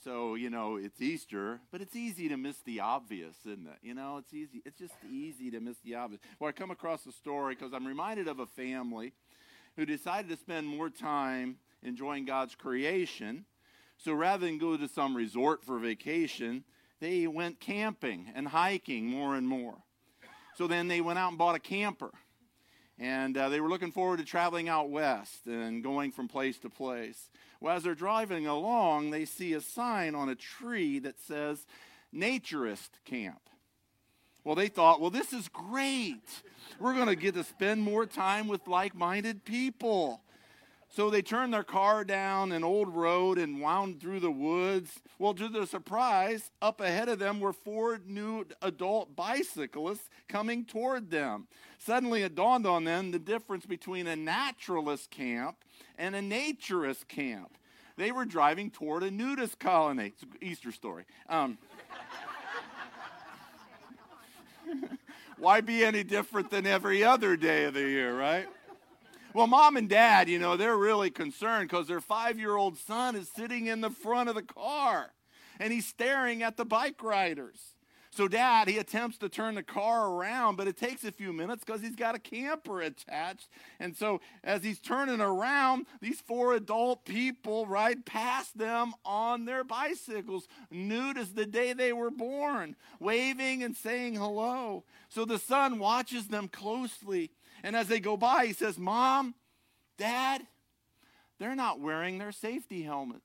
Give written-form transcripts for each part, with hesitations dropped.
So, it's Easter, but it's easy to miss the obvious, isn't it? It's easy. It's just easy to miss the obvious. Well, I come across a story because I'm reminded of a family who decided to spend more time enjoying God's creation. So rather than go to some resort for vacation, they went camping and hiking more and more. So then they went out and bought a camper. And they were looking forward to traveling out west and going from place to place. Well, as they're driving along, they see a sign on a tree that says, Naturist Camp. Well, they thought, well, this is great. We're going to get to spend more time with like-minded people. So they turned their car down an old road and wound through the woods. Well, to their surprise, up ahead of them were 4 new adult bicyclists coming toward them. Suddenly it dawned on them the difference between a naturalist camp and a naturist camp. They were driving toward a nudist colony. It's an Easter story. Why be any different than every other day of the year, right? Well, mom and dad, they're really concerned because their 5-year-old son is sitting in the front of the car, and he's staring at the bike riders. So dad, he attempts to turn the car around, but it takes a few minutes because he's got a camper attached. And so as he's turning around, these 4 adult people ride past them on their bicycles, nude as the day they were born, waving and saying hello. So the son watches them closely. And as they go by, he says, Mom, Dad, they're not wearing their safety helmets.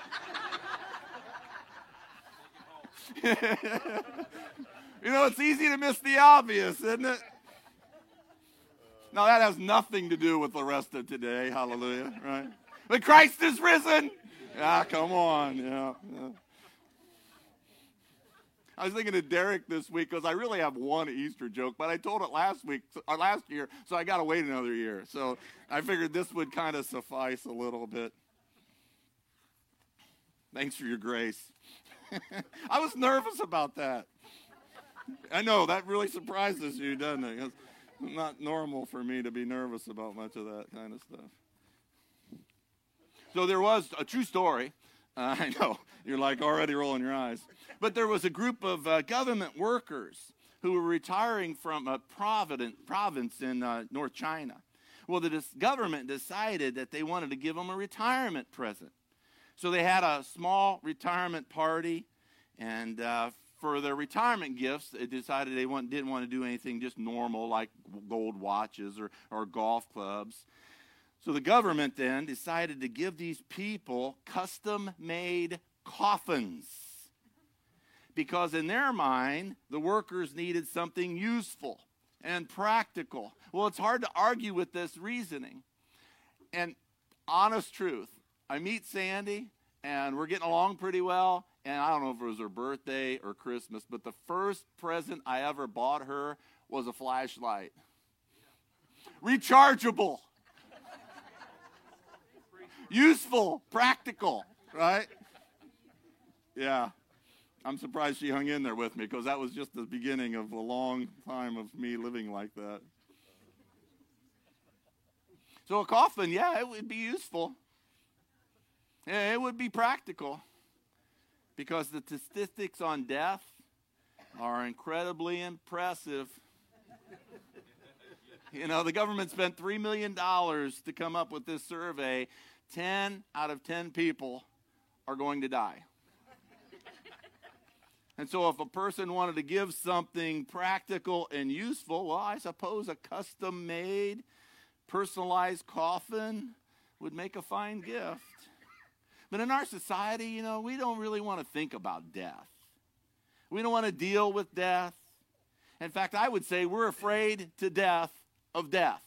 It's easy to miss the obvious, isn't it? Now, that has nothing to do with the rest of today. Hallelujah, right? But Christ is risen. Come on. Yeah. I was thinking of Derek this week because I really have one Easter joke, but I told it last year, so I got to wait another year. So I figured this would kind of suffice a little bit. Thanks for your grace. I was nervous about that. I know, that really surprises you, doesn't it? It's not normal for me to be nervous about much of that kind of stuff. So there was a true story. I know, you're like already rolling your eyes. But there was a group of government workers who were retiring from a province in North China. Well, the government decided that they wanted to give them a retirement present. So they had a small retirement party, and for their retirement gifts, they decided they didn't want to do anything just normal like gold watches or golf clubs. So the government then decided to give these people custom-made coffins because in their mind, the workers needed something useful and practical. Well, it's hard to argue with this reasoning. And honest truth, I meet Sandy, and we're getting along pretty well, and I don't know if it was her birthday or Christmas, but the first present I ever bought her was a flashlight. Rechargeable. Useful, practical, right? Yeah. I'm surprised she hung in there with me because that was just the beginning of a long time of me living like that. So a coffin, yeah, it would be useful. Yeah, it would be practical because the statistics on death are incredibly impressive. The government spent $3 million to come up with this survey. 10 out of 10 people are going to die. And so if a person wanted to give something practical and useful, well, I suppose a custom-made, personalized coffin would make a fine gift. But in our society, we don't really want to think about death. We don't want to deal with death. In fact, I would say we're afraid to death of death.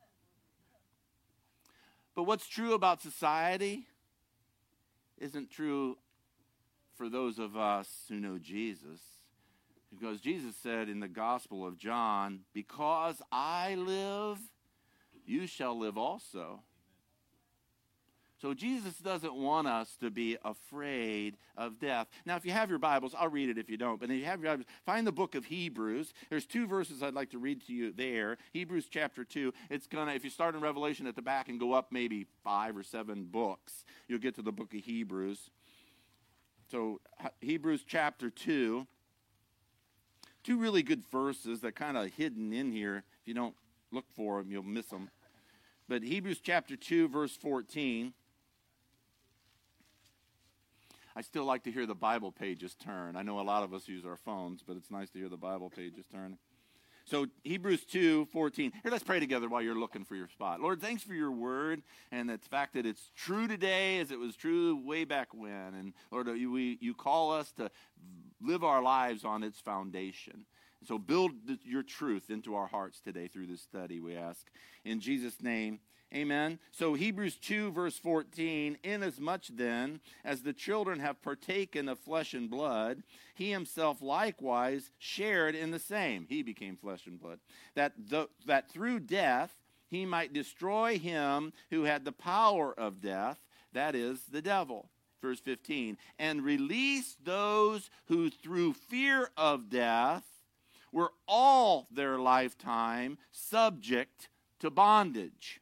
But what's true about society isn't true for those of us who know Jesus. Because Jesus said in the Gospel of John, because I live, you shall live also. So Jesus doesn't want us to be afraid of death. Now, if you have your Bibles, I'll read it if you don't. But if you have your Bibles, find the book of Hebrews. There's 2 verses I'd like to read to you there. Hebrews chapter 2. It's going to, if you start in Revelation at the back and go up maybe 5 or 7 books, you'll get to the book of Hebrews. So Hebrews chapter 2. Two really good verses that are kind of hidden in here. If you don't look for them, you'll miss them. But Hebrews chapter 2, verse 14. I still like to hear the Bible pages turn. I know a lot of us use our phones, but it's nice to hear the Bible pages turn. So Hebrews 2, 14. Here, let's pray together while you're looking for your spot. Lord, thanks for your word and the fact that it's true today as it was true way back when. And Lord, you call us to live our lives on its foundation. So build your truth into our hearts today through this study, we ask. In Jesus' name, amen. So Hebrews 2, verse 14, inasmuch then as the children have partaken of flesh and blood, he himself likewise shared in the same. He became flesh and blood. That through death he might destroy him who had the power of death, that is, the devil. Verse 15, and release those who through fear of death were all their lifetime subject to bondage.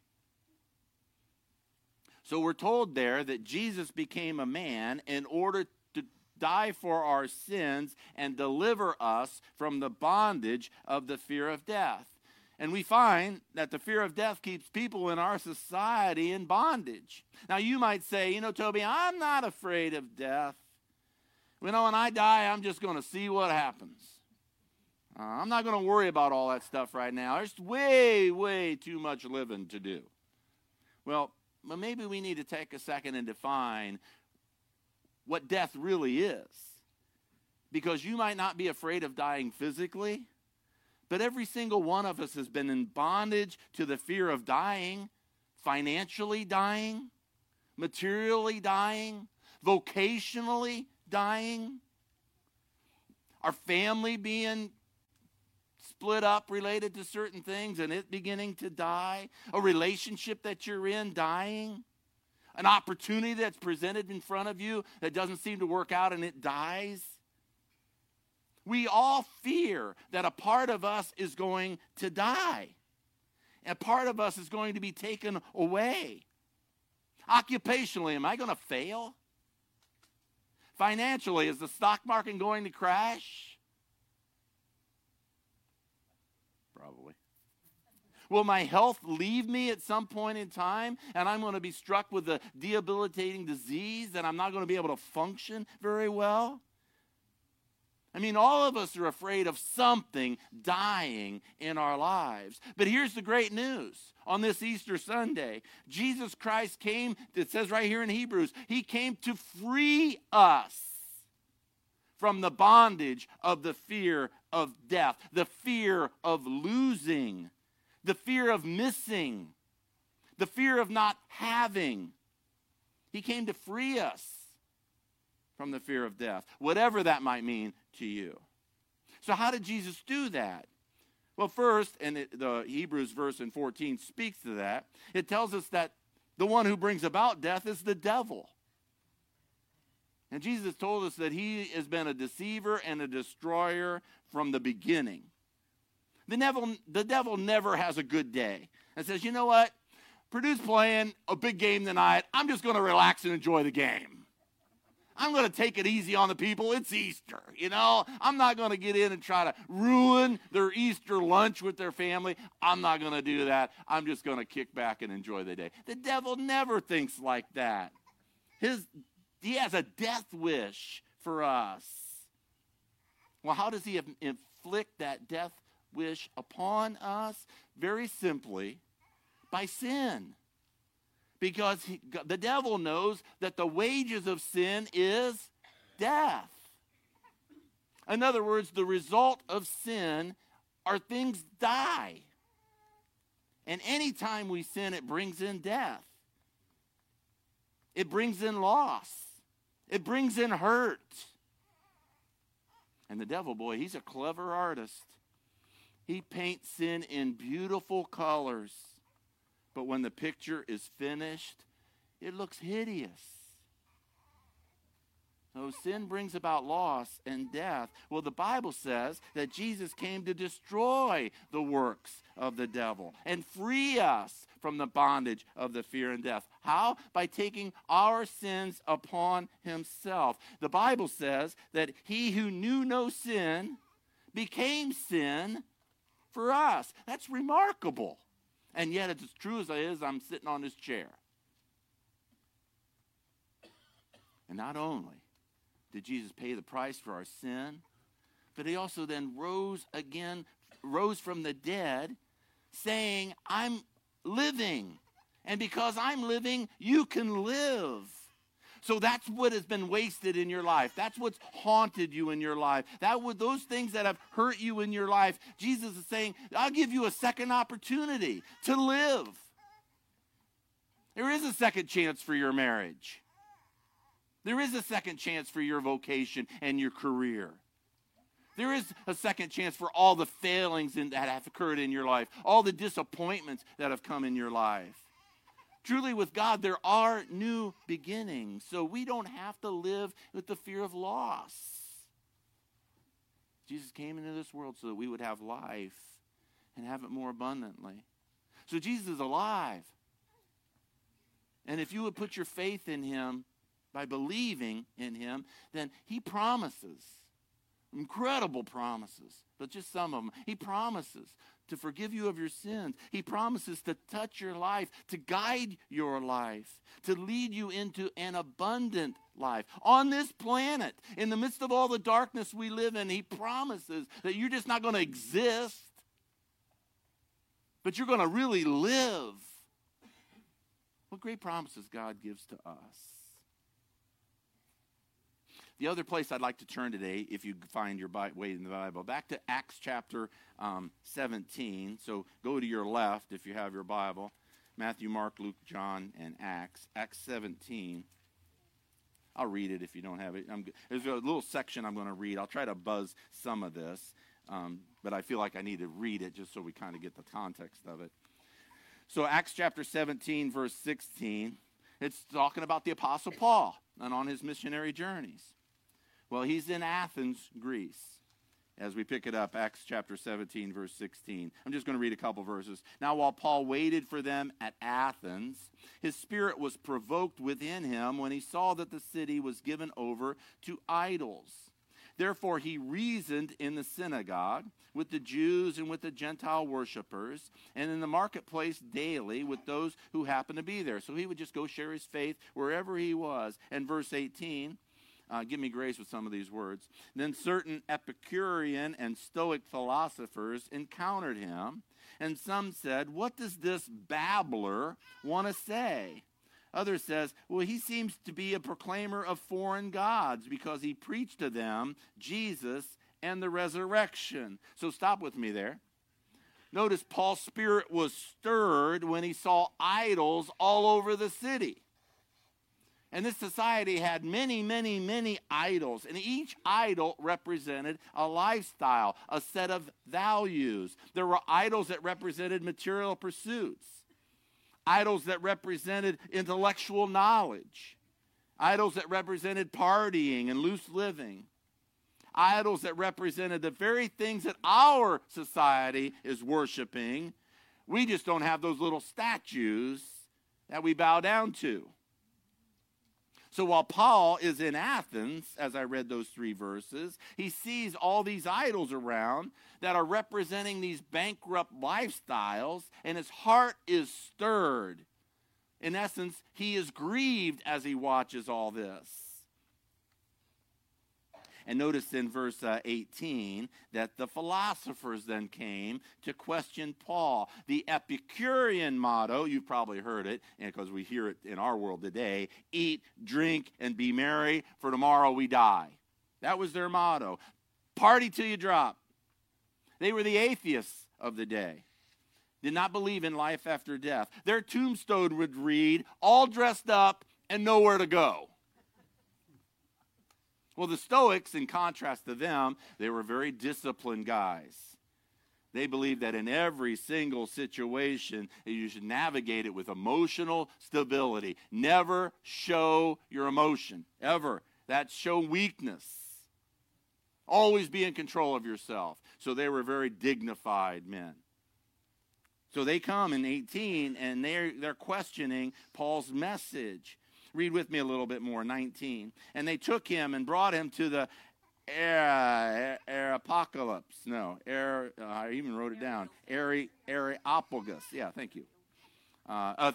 So we're told there that Jesus became a man in order to die for our sins and deliver us from the bondage of the fear of death. And we find that the fear of death keeps people in our society in bondage. Now you might say, Toby, I'm not afraid of death. When I die, I'm just going to see what happens. I'm not going to worry about all that stuff right now. There's way, way too much living to do. Well, maybe we need to take a second and define what death really is. Because you might not be afraid of dying physically, but every single one of us has been in bondage to the fear of dying, financially dying, materially dying, vocationally dying, our family being split up related to certain things and it beginning to die, a relationship that you're in dying, an opportunity that's presented in front of you that doesn't seem to work out and it dies. We all fear that a part of us is going to die. A part of us is going to be taken away. Occupationally, am I going to fail? Financially, is the stock market going to crash? Probably. Will my health leave me at some point in time and I'm going to be struck with a debilitating disease that I'm not going to be able to function very well? All of us are afraid of something dying in our lives. But here's the great news. On this Easter Sunday, Jesus Christ came, it says right here in Hebrews, he came to free us from the bondage of the fear of death, the fear of losing, the fear of missing, the fear of not having. He came to free us from the fear of death, whatever that might mean to you. So how did Jesus do that? Well, first, and the Hebrews verse in 14 speaks to that. It tells us that the one who brings about death is the devil. And Jesus told us that he has been a deceiver and a destroyer from the beginning. The devil never has a good day and says, you know what? Purdue's playing a big game tonight. I'm just going to relax and enjoy the game. I'm going to take it easy on the people. It's Easter, I'm not going to get in and try to ruin their Easter lunch with their family. I'm not going to do that. I'm just going to kick back and enjoy the day. The devil never thinks like that. He has a death wish for us. Well, how does he inflict that death wish upon us? Very simply, by sin. Because the devil knows that the wages of sin is death. In other words, the result of sin are things die. And anytime we sin, it brings in death. It brings in loss. It brings in hurt. And the devil, boy, he's a clever artist. He paints sin in beautiful colors. But when the picture is finished, it looks hideous. So sin brings about loss and death. Well, the Bible says that Jesus came to destroy the works of the devil and free us from the bondage of the fear and death. How? By taking our sins upon himself. The Bible says that he who knew no sin became sin for us. That's remarkable. And yet it's as true as it is, I'm sitting on this chair. And not only did Jesus pay the price for our sin, but he also then rose from the dead, saying, I'm living. And because I'm living, you can live. So that's what has been wasted in your life. That's what's haunted you in your life. Those things that have hurt you in your life. Jesus is saying, I'll give you a second opportunity to live. There is a second chance for your marriage. There is a second chance for your vocation and your career. There is a second chance for all the failings that have occurred in your life, all the disappointments that have come in your life. Truly, with God, there are new beginnings, so we don't have to live with the fear of loss. Jesus came into this world so that we would have life and have it more abundantly. So Jesus is alive. And if you would put your faith in him, by believing in him, then he promises, incredible promises, but just some of them. He promises to forgive you of your sins. He promises to touch your life, to guide your life, to lead you into an abundant life. On this planet, in the midst of all the darkness we live in, he promises that you're just not going to exist, but you're going to really live. What great promises God gives to us. The other place I'd like to turn today, if you find your way in the Bible, back to Acts chapter 17. So go to your left if you have your Bible. Matthew, Mark, Luke, John, and Acts. Acts 17. I'll read it if you don't have it. There's a little section I'm going to read. I'll try to buzz some of this, but I feel like I need to read it just so we kind of get the context of it. So Acts chapter 17, verse 16, it's talking about the Apostle Paul and on his missionary journeys. Well, he's in Athens, Greece. As we pick it up, Acts chapter 17, verse 16. I'm just going to read a couple verses. Now, while Paul waited for them at Athens, his spirit was provoked within him when he saw that the city was given over to idols. Therefore, he reasoned in the synagogue with the Jews and with the Gentile worshipers, and in the marketplace daily with those who happened to be there. So he would just go share his faith wherever he was. And verse 18, give me grace with some of these words. Then certain Epicurean and Stoic philosophers encountered him, and some said, what does this babbler want to say? Others says, well, he seems to be a proclaimer of foreign gods because he preached to them Jesus and the resurrection. So stop with me there. Notice Paul's spirit was stirred when he saw idols all over the city. And this society had many, many, many idols. And each idol represented a lifestyle, a set of values. There were idols that represented material pursuits. Idols that represented intellectual knowledge. Idols that represented partying and loose living. Idols that represented the very things that our society is worshiping. We just don't have those little statues that we bow down to. So while Paul is in Athens, as I read those 3 verses, he sees all these idols around that are representing these bankrupt lifestyles, and his heart is stirred. In essence, he is grieved as he watches all this. And notice in verse 18 that the philosophers then came to question Paul. The Epicurean motto, you've probably heard it, because we hear it in our world today, eat, drink, and be merry, for tomorrow we die. That was their motto. Party till you drop. They were the atheists of the day. Did not believe in life after death. Their tombstone would read, all dressed up and nowhere to go. Well, the Stoics, in contrast to them, they were very disciplined guys. They believed that in every single situation, you should navigate it with emotional stability. Never show your emotion, ever. that show weakness. Always be in control of yourself. So they were very dignified men. So they come in 18, and they're questioning Paul's message. Read with me a little bit more, 19. And they took him and brought him to the Areopagus. I even wrote it down. Areopagus. Yeah, thank you. A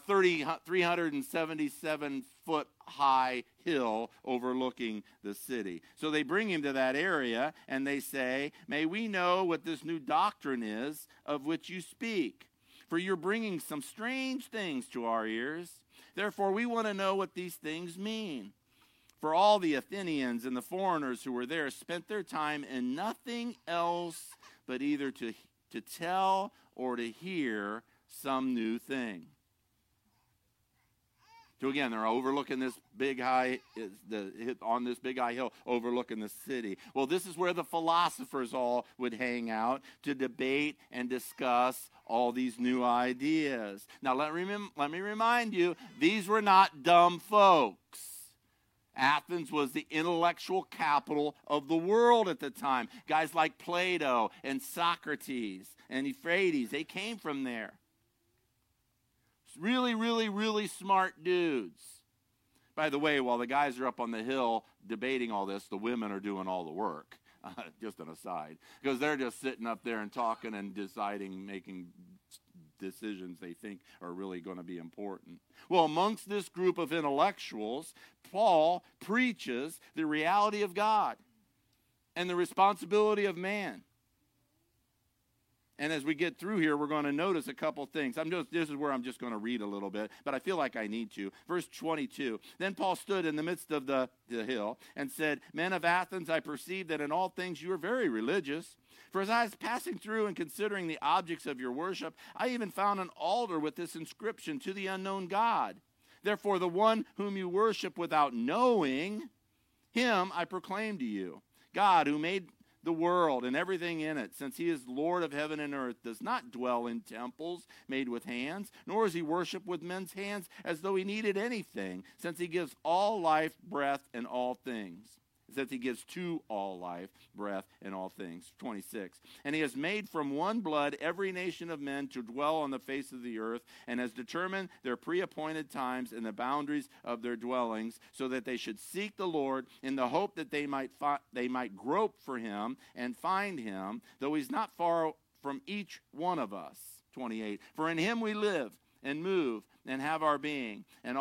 377-foot high hill overlooking the city. So they bring him to that area, and they say, "May we know what this new doctrine is of which you speak? For you're bringing some strange things to our ears. Therefore, we want to know what these things mean." For all the Athenians and the foreigners who were there spent their time in nothing else but either to tell or to hear some new thing. So again, they're overlooking this big high, on this big high hill, overlooking the city. Well, this is where the philosophers all would hang out to debate and discuss all these new ideas. Now, let me remind you, these were not dumb folks. Athens was the intellectual capital of the world at the time. Guys like Plato and Socrates and Euphrates, they came from there. Really, really, really smart dudes. By the way, while the guys are up on the hill debating all this, the women are doing all the work. Just an aside. Because they're just sitting up there and talking and deciding, making decisions they think are really going to be important. Well, amongst this group of intellectuals, Paul preaches the reality of God and the responsibility of man. And as we get through here, we're going to notice a couple things. This is where I'm just going to read a little bit, but I feel like I need to. Verse 22, "Then Paul stood in the midst of the hill and said, 'Men of Athens, I perceive that in all things you are very religious. For as I was passing through and considering the objects of your worship, I even found an altar with this inscription, to the unknown God. Therefore, the one whom you worship without knowing, him I proclaim to you. God, who made the world and everything in it, since he is Lord of heaven and earth, does not dwell in temples made with hands, nor is he worshipped with men's hands as though he needed anything, since he gives all life, breath, and all things. Since he gives to all life, breath, and all things. 26. And he has made from one blood every nation of men to dwell on the face of the earth, and has determined their pre-appointed times and the boundaries of their dwellings, so that they should seek the Lord in the hope that they might grope for him and find him, though he's not far from each one of us. 28. For in him we live and move and have our being, and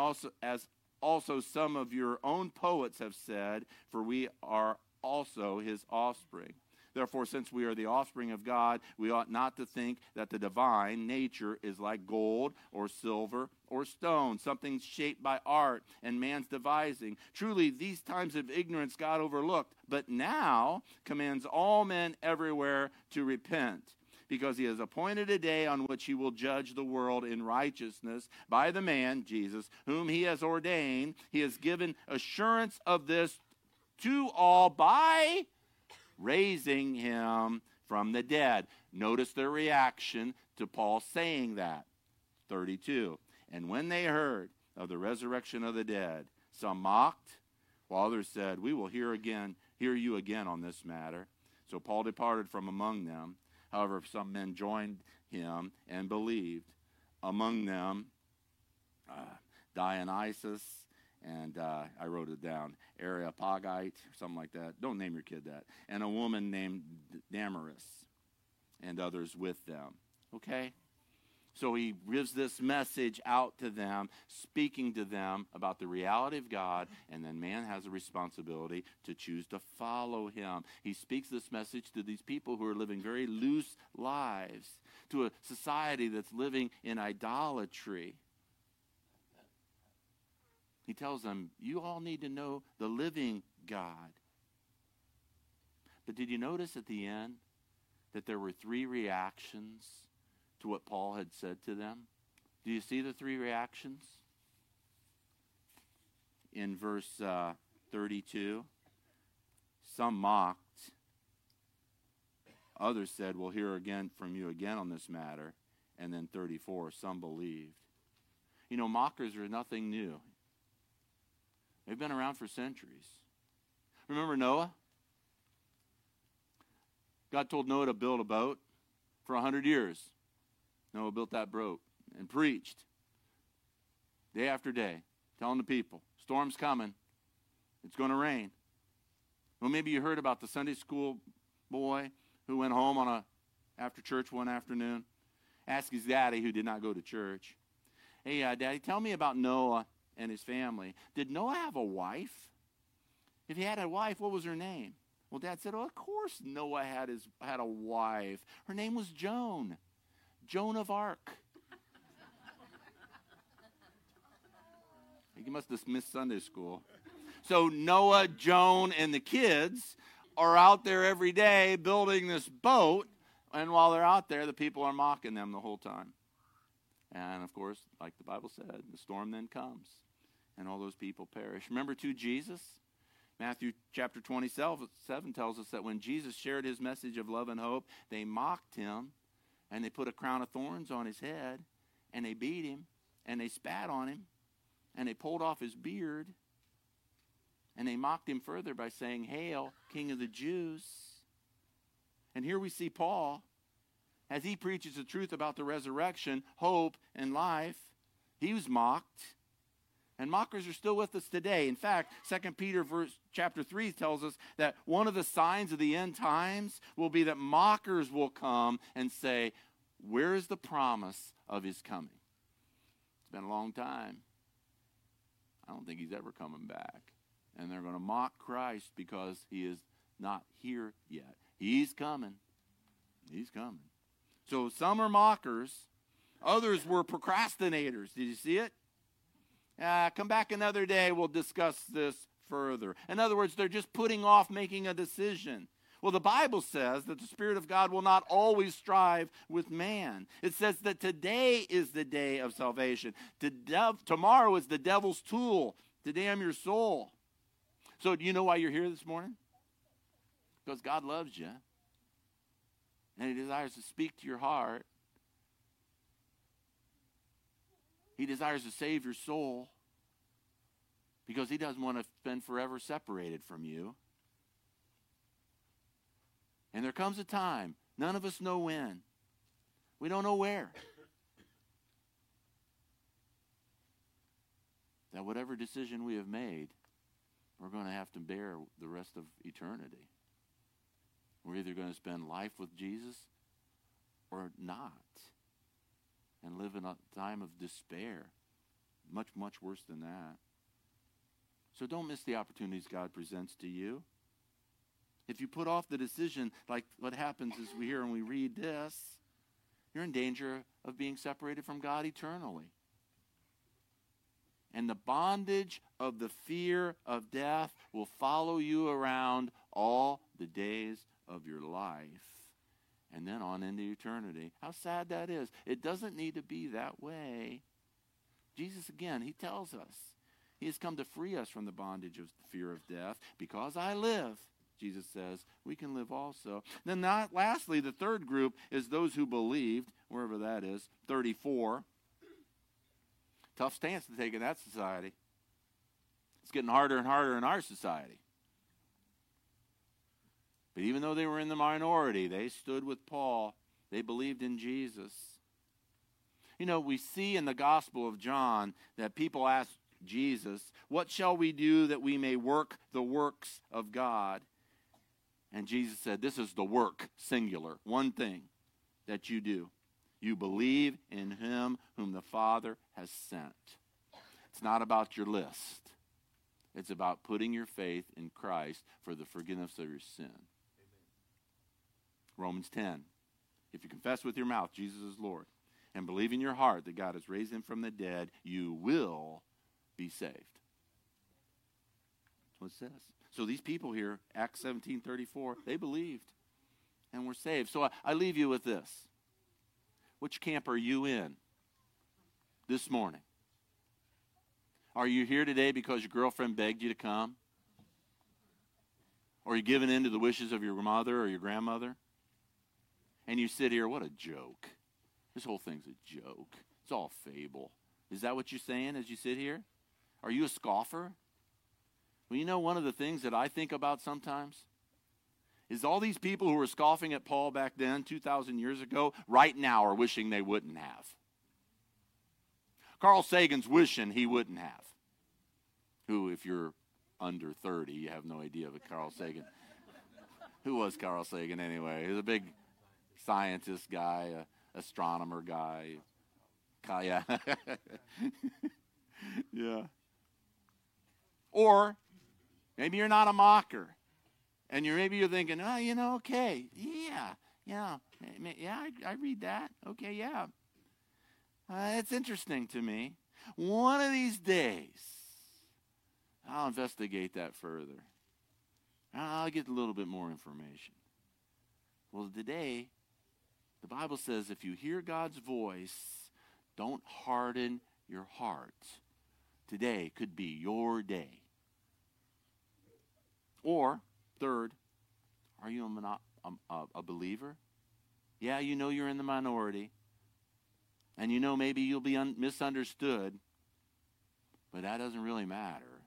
also some of your own poets have said, for we are also his offspring. Therefore, since we are the offspring of God, we ought not to think that the divine nature is like gold or silver or stone, something shaped by art and man's devising. Truly, these times of ignorance God overlooked, but now commands all men everywhere to repent, because he has appointed a day on which he will judge the world in righteousness by the man, Jesus, whom he has ordained. He has given assurance of this to all by raising him from the dead. Notice their reaction to Paul saying that. 32. And when they heard of the resurrection of the dead, some mocked, while others said, "We will hear you again on this matter." So Paul departed from among them. However, some men joined him and believed. Among them, Dionysus and I wrote it down, Areopagite, or something like that. Don't name your kid that. And a woman named Damaris, and others with them. Okay? So he gives this message out to them, speaking to them about the reality of God, and then man has a responsibility to choose to follow him. He speaks this message to these people who are living very loose lives, to a society that's living in idolatry. He tells them, you all need to know the living God. But did you notice at the end that there were 3 reactions to what Paul had said to them? Do you see the 3 reactions? In verse 32, some mocked. Others said, we'll hear from you again on this matter. And then 34, some believed. You know, mockers are nothing new. They've been around for centuries. Remember Noah? God told Noah to build a boat for 100 years. Noah built that boat and preached day after day, telling the people, storm's coming. It's going to rain. Well, maybe you heard about the Sunday school boy who went home after church one afternoon, asked his daddy, who did not go to church, hey, Daddy, tell me about Noah and his family. Did Noah have a wife? If he had a wife, what was her name? Well, Dad said, of course Noah had a wife. Her name was Joan of Arc. You must have missed Sunday school. So Noah, Joan, and the kids are out there every day building this boat, and while they're out there, the people are mocking them the whole time. And, of course, like the Bible said, the storm then comes, and all those people perish. Remember, too, Jesus? Matthew chapter 27 tells us that when Jesus shared his message of love and hope, they mocked him, and they put a crown of thorns on his head, and they beat him, and they spat on him, and they pulled off his beard, and they mocked him further by saying, Hail, King of the Jews. And here we see Paul, as he preaches the truth about the resurrection, hope, and life, he was mocked. And mockers are still with us today. In fact, 2 Peter chapter 3 tells us that one of the signs of the end times will be that mockers will come and say, where is the promise of his coming? It's been a long time. I don't think he's ever coming back. And they're going to mock Christ because he is not here yet. He's coming. He's coming. So some are mockers. Others were procrastinators. Did you see it? Come back another day. We'll discuss this further. In other words, they're just putting off making a decision. Well, the Bible says that the Spirit of God will not always strive with man. It says that today is the day of salvation. Tomorrow is the devil's tool to damn your soul. So do you know why you're here this morning? Because God loves you. And he desires to speak to your heart. He desires to save your soul. Because he doesn't want to spend forever separated from you. And there comes a time, none of us know when. We don't know where. That whatever decision we have made, we're going to have to bear the rest of eternity. We're either going to spend life with Jesus or not. And live in a time of despair. Much, much worse than that. So don't miss the opportunities God presents to you. If you put off the decision, like what happens is we hear and we read this, you're in danger of being separated from God eternally. And the bondage of the fear of death will follow you around all the days of your life. And then on into eternity. How sad that is. It doesn't need to be that way. Jesus, again, he tells us. He has come to free us from the bondage of the fear of death. Because I live, Jesus says, we can live also. Then lastly, the third group is those who believed, wherever that is, 34. Tough stance to take in that society. It's getting harder and harder in our society. But even though they were in the minority, they stood with Paul. They believed in Jesus. You know, we see in the Gospel of John that people ask Jesus, what shall we do that we may work the works of God? And Jesus said, this is the work, singular, one thing that you do. You believe in him whom the Father has sent. It's not about your list. It's about putting your faith in Christ for the forgiveness of your sin. Amen. Romans 10. If you confess with your mouth Jesus is Lord and believe in your heart that God has raised him from the dead, you will be saved. That's what it says. So these people here, Acts 17:34, they believed and were saved. So I leave you with this. Which camp are you in this morning? Are you here today because your girlfriend begged you to come? Or are you giving in to the wishes of your mother or your grandmother? And you sit here, what a joke. This whole thing's a joke. It's all fable. Is that what you're saying as you sit here? Are you a scoffer? Well, you know, one of the things that I think about sometimes is all these people who were scoffing at Paul back then, 2,000 years ago, right now are wishing they wouldn't have. Carl Sagan's wishing he wouldn't have. Who, if you're under 30, you have no idea of Carl Sagan. Who was Carl Sagan anyway? He was a big scientist guy, astronomer guy. Yeah. Yeah. Or maybe you're not a mocker. And maybe you're thinking, oh, you know, okay, yeah, I read that. Okay, yeah. It's interesting to me. One of these days, I'll investigate that further. I'll get a little bit more information. Well, today, the Bible says if you hear God's voice, don't harden your heart. Today could be your day. Or, third, are you a believer? Yeah, you know you're in the minority. And you know maybe you'll be misunderstood. But that doesn't really matter.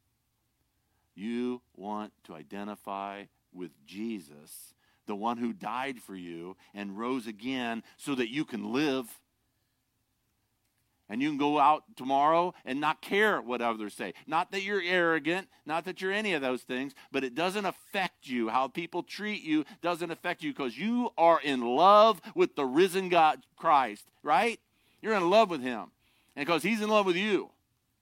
You want to identify with Jesus, the one who died for you and rose again so that you can live. And you can go out tomorrow and not care what others say. Not that you're arrogant, not that you're any of those things, but it doesn't affect you. How people treat you doesn't affect you because you are in love with the risen God, Christ, right? You're in love with him. And because he's in love with you.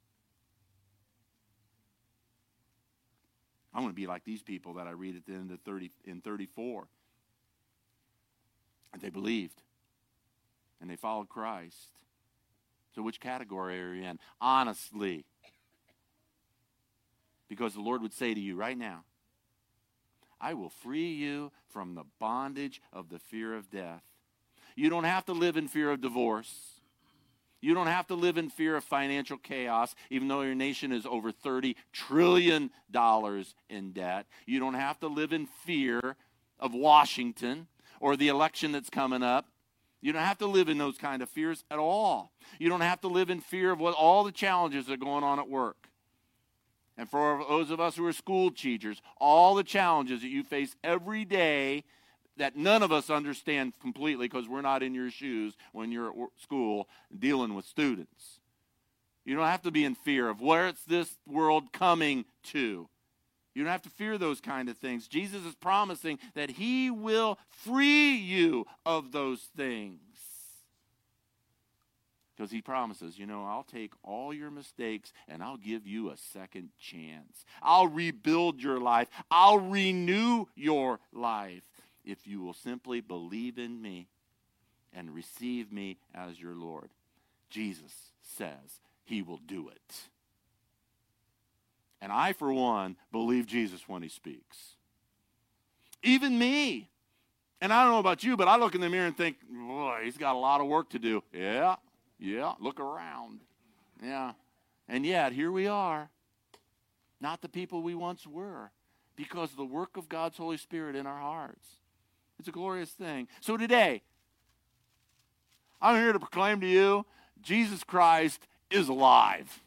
I want to be like these people that I read at the end of 34. And they believed. And they followed Christ. So which category are you in? Honestly. Because the Lord would say to you right now, I will free you from the bondage of the fear of death. You don't have to live in fear of divorce. You don't have to live in fear of financial chaos, even though your nation is over $30 trillion in debt. You don't have to live in fear of Washington or the election that's coming up. You don't have to live in those kind of fears at all. You don't have to live in fear of what all the challenges that are going on at work. And for those of us who are school teachers, all the challenges that you face every day that none of us understand completely because we're not in your shoes when you're at school dealing with students. You don't have to be in fear of where's this world coming to. You don't have to fear those kind of things. Jesus is promising that he will free you of those things. Because he promises, I'll take all your mistakes and I'll give you a second chance. I'll rebuild your life. I'll renew your life if you will simply believe in me and receive me as your Lord. Jesus says he will do it. And I, for one, believe Jesus when he speaks. Even me. And I don't know about you, but I look in the mirror and think, boy, he's got a lot of work to do. Yeah, look around. Yeah. And yet, here we are. Not the people we once were. Because of the work of God's Holy Spirit in our hearts. It's a glorious thing. So today, I'm here to proclaim to you, Jesus Christ is alive.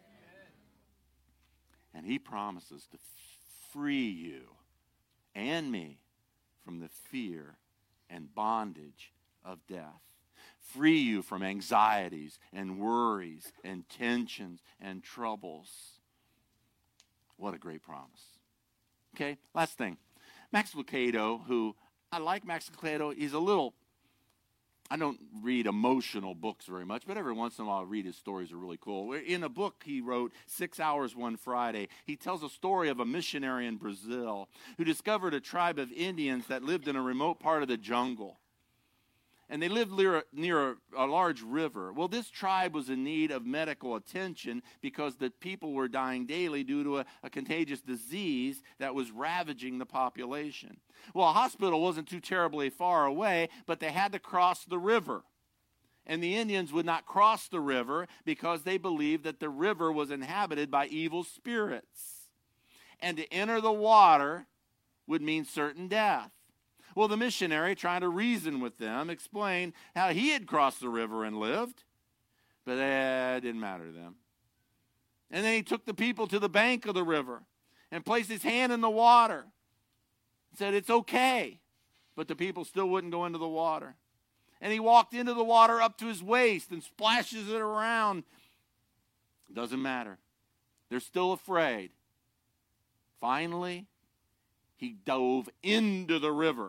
And he promises to free you and me from the fear and bondage of death. Free you from anxieties and worries and tensions and troubles. What a great promise. Okay, last thing. Max Lucado, who, I like Max Lucado, he's a little, I don't read emotional books very much, but every once in a while I read his stories are really cool. In a book he wrote, 6 Hours One Friday, he tells a story of a missionary in Brazil who discovered a tribe of Indians that lived in a remote part of the jungle. And they lived near a large river. Well, this tribe was in need of medical attention because the people were dying daily due to a contagious disease that was ravaging the population. Well, a hospital wasn't too terribly far away, but they had to cross the river. And the Indians would not cross the river because they believed that the river was inhabited by evil spirits. And to enter the water would mean certain death. Well, the missionary, trying to reason with them, explained how he had crossed the river and lived, but that didn't matter to them. And then he took the people to the bank of the river, and placed his hand in the water. Said, it's okay. But the people still wouldn't go into the water. And he walked into the water up to his waist and splashes it around. Doesn't matter. They're still afraid. Finally, he dove into the river,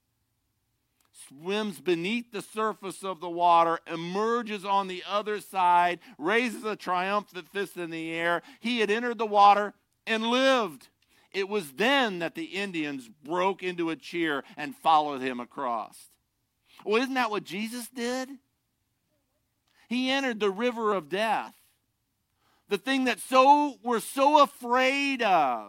swims beneath the surface of the water, emerges on the other side, raises a triumphant fist in the air. He had entered the water and lived. It was then that the Indians broke into a cheer and followed him across. Well, isn't that what Jesus did? He entered the river of death. The thing that we're so afraid of.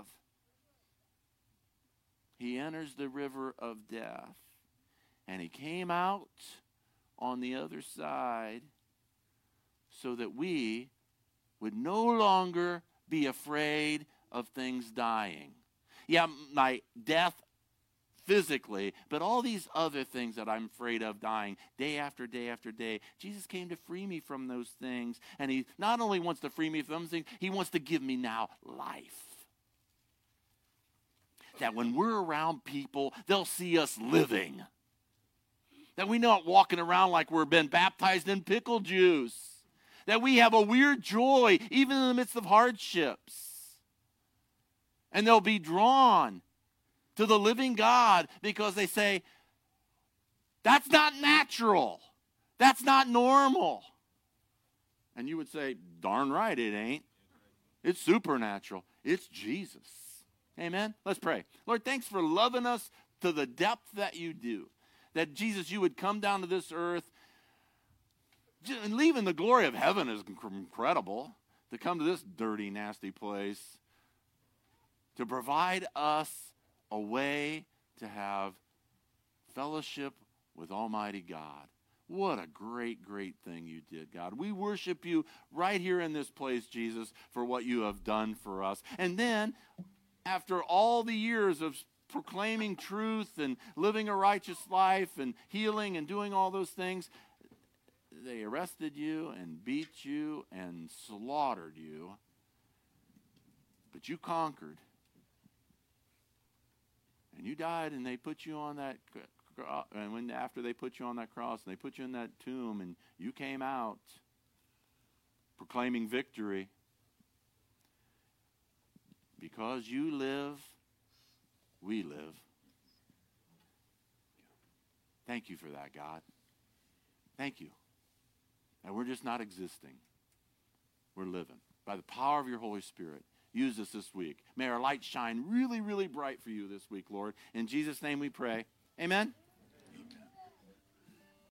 He enters the river of death. And he came out on the other side so that we would no longer be afraid of things dying. Yeah, my death physically, but all these other things that I'm afraid of dying day after day after day. Jesus came to free me from those things. And he not only wants to free me from those things, he wants to give me now life. That when we're around people, they'll see us living. That we're not walking around like we're been baptized in pickle juice. That we have a weird joy even in the midst of hardships. And they'll be drawn to the living God because they say, that's not natural. That's not normal. And you would say, darn right it ain't. It's supernatural. It's Jesus. Amen? Let's pray. Lord, thanks for loving us to the depth that you do. That, Jesus, you would come down to this earth. And leaving the glory of heaven is incredible. To come to this dirty, nasty place. To provide us a way to have fellowship with Almighty God. What a great, great thing you did, God. We worship you right here in this place, Jesus, for what you have done for us. And then, after all the years of proclaiming truth and living a righteous life and healing and doing all those things, they arrested you and beat you and slaughtered you. But you conquered. And you died, and they put you on that, and after they put you on that cross, and they put you in that tomb, and you came out proclaiming victory. Because you live, we live. Thank you for that, God. Thank you. And we're just not existing. We're living. By the power of your Holy Spirit. Use us this week. May our light shine really, really bright for you this week, Lord. In Jesus' name we pray. Amen.